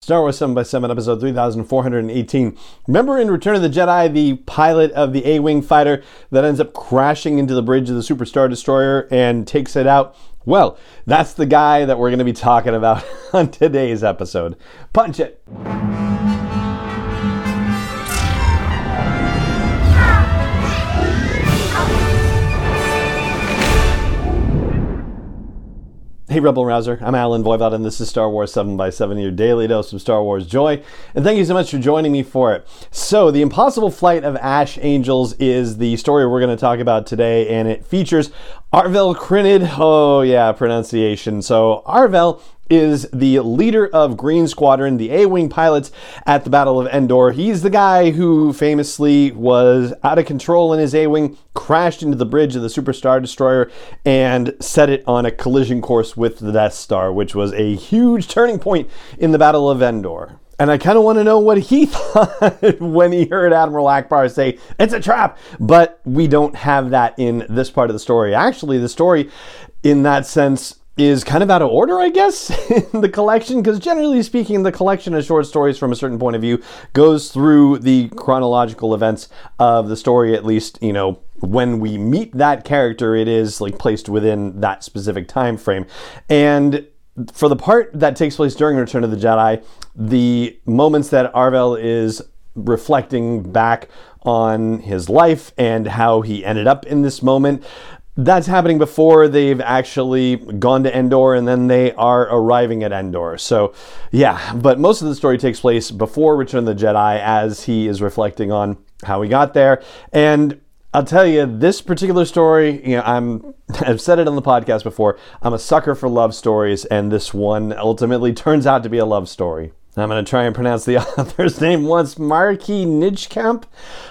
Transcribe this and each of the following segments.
Star Wars 7 by 7 episode 3418. Remember in Return of the Jedi, the pilot of the A-Wing fighter that ends up crashing into the bridge of the Super Star Destroyer and takes it out? Well, that's the guy that we're going to be talking about on today's episode. Punch it! Hey Rebel Rouser, I'm Alan Voivod and this is Star Wars 7 by 7, your daily dose of Star Wars joy, and thank you so much for joining me for it. So, The Impossible Flight of Ash Angels is the story we're going to talk about today, and it features Arvel Crynyd. Oh yeah, pronunciation. So, Arvel is the leader of Green Squadron, the A-Wing pilots at the Battle of Endor. He's the guy who famously was out of control in his A-Wing, crashed into the bridge of the Super Star Destroyer, and set it on a collision course with the Death Star, which was a huge turning point in the Battle of Endor. And I kind of want to know what he thought when he heard Admiral Ackbar say, "It's a trap!" But we don't have that in this part of the story. Actually, the story, in that sense, is kind of out of order, I guess, in the collection, because generally speaking, the collection of short stories from a certain point of view goes through the chronological events of the story, at least, you know, when we meet that character, it is like placed within that specific time frame. And for the part that takes place during Return of the Jedi, the moments that Arvel is reflecting back on his life and how he ended up in this moment, that's happening before they've actually gone to Endor, and then they are arriving at Endor. So, yeah, but most of the story takes place before Return of the Jedi as he is reflecting on how he got there. And I'll tell you, this particular story, you know, I've said it on the podcast before, I'm a sucker for love stories, and this one ultimately turns out to be a love story. I'm going to try and pronounce the author's name once. Mariki Nijkamp?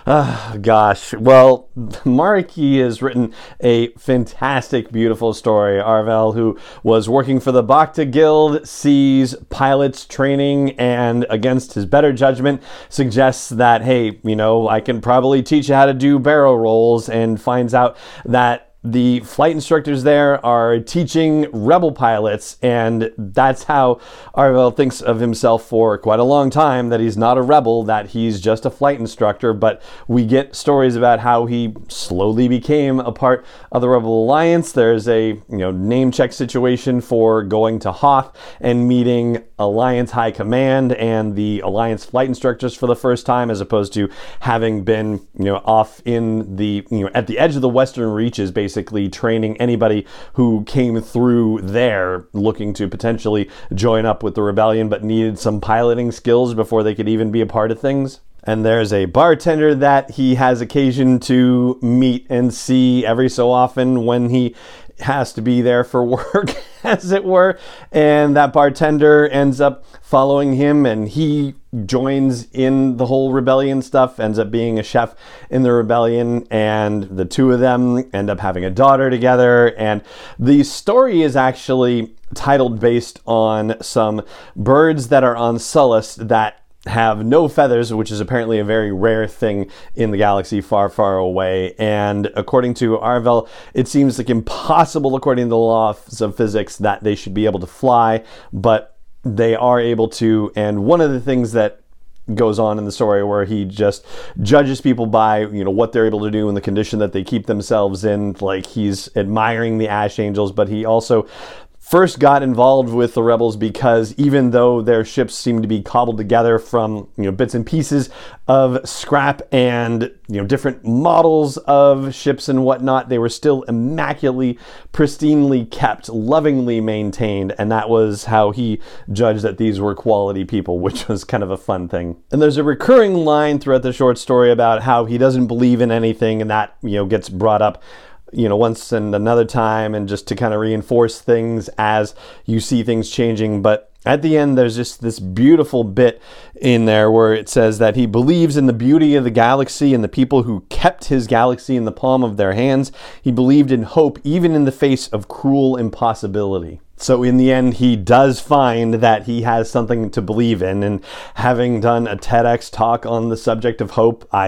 Gosh. Well, Mariki has written a fantastic, beautiful story. Arvel, who was working for the Bacta Guild, sees pilots training and, against his better judgment, suggests that, hey, you know, I can probably teach you how to do barrel rolls, and finds out that the flight instructors there are teaching rebel pilots, and that's how Arvel thinks of himself for quite a long time, that he's not a rebel, that he's just a flight instructor. But we get stories about how he slowly became a part of the Rebel Alliance. There's a name check situation for going to Hoth and meeting Alliance High Command and the Alliance flight instructors for the first time, as opposed to having been off in the at the edge of the Western Reaches, basically training anybody who came through there looking to potentially join up with the rebellion but needed some piloting skills before they could even be a part of things. And there's a bartender that he has occasion to meet and see every so often when he has to be there for work, as it were. And that bartender ends up following him, and he joins in the whole rebellion stuff, ends up being a chef in the rebellion, and the two of them end up having a daughter together. And the story is actually titled based on some birds that are on Sullust that have no feathers, which is apparently a very rare thing in the galaxy far, far away. And according to Arvel, it seems like impossible, according to the laws of physics, that they should be able to fly, but they are able to. And one of the things that goes on in the story, where he just judges people by what they're able to do and the condition that they keep themselves in, like he's admiring the Ash Angels, but he also first got involved with the rebels because even though their ships seemed to be cobbled together from bits and pieces of scrap and different models of ships and whatnot, they were still immaculately, pristinely kept, lovingly maintained, and that was how he judged that these were quality people, which was kind of a fun thing. And there's a recurring line throughout the short story about how he doesn't believe in anything, and that gets brought up once and another time, and just to kind of reinforce things as you see things changing. But at the end, there's just this beautiful bit in there where it says that he believes in the beauty of the galaxy and the people who kept his galaxy in the palm of their hands. He believed in hope even in the face of cruel impossibility. So in the end, he does find that he has something to believe in. And having done a TEDx talk on the subject of hope, I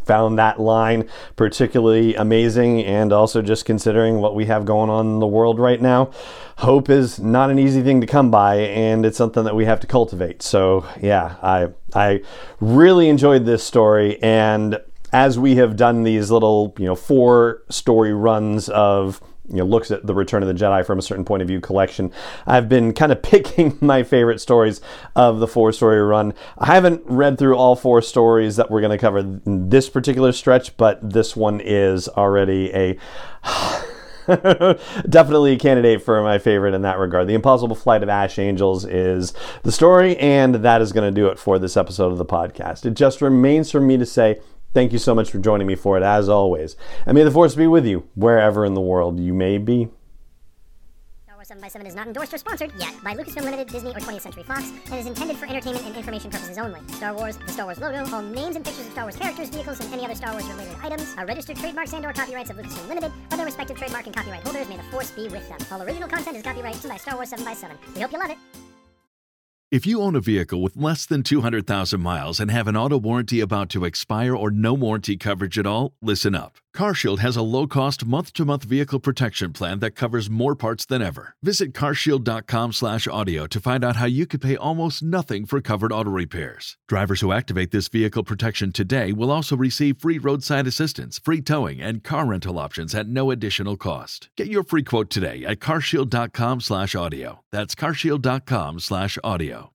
found that line particularly amazing, and also just considering what we have going on in the world right now, hope is not an easy thing to come by, and it's something that we have to cultivate. So yeah, I really enjoyed this story, and as we have done these little 4 story runs of looks at the Return of the Jedi from a certain point of view collection, I've been kind of picking my favorite stories of the 4 story run. I haven't read through all 4 stories that we're going to cover in this particular stretch, but this one is already a definitely a candidate for my favorite in that regard. The Impossible Flight of Ash Angels is the story, and that is going to do it for this episode of the podcast. It just remains for me to say thank you so much for joining me for it, as always. And may the Force be with you, wherever in the world you may be. Star Wars 7x7 is not endorsed or sponsored yet by Lucasfilm Limited, Disney, or 20th Century Fox, and is intended for entertainment and information purposes only. Star Wars, the Star Wars logo, all names and pictures of Star Wars characters, vehicles, and any other Star Wars-related items are registered trademarks and/or copyrights of Lucasfilm Limited, or their respective trademark and copyright holders. May the Force be with them. All original content is copyrighted by Star Wars 7x7. We hope you love it. If you own a vehicle with less than 200,000 miles and have an auto warranty about to expire or no warranty coverage at all, listen up. CarShield has a low-cost month-to-month vehicle protection plan that covers more parts than ever. Visit carshield.com/audio to find out how you could pay almost nothing for covered auto repairs. Drivers who activate this vehicle protection today will also receive free roadside assistance, free towing, and car rental options at no additional cost. Get your free quote today at carshield.com/audio. That's carshield.com/audio.